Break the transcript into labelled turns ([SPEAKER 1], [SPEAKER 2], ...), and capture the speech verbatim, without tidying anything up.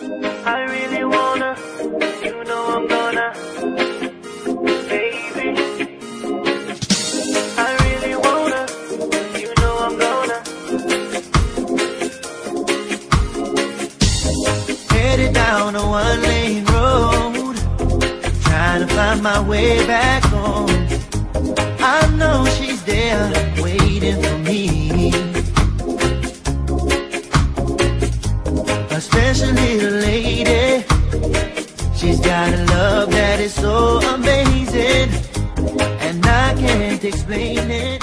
[SPEAKER 1] I really wanna, you know I'm gonna, baby. I really wanna, you know I'm gonna. Headed down a one-lane road, trying to find my way back home. I know she's there waiting for me, a special little lady. She's got a love that is so amazing, and I can't explain it.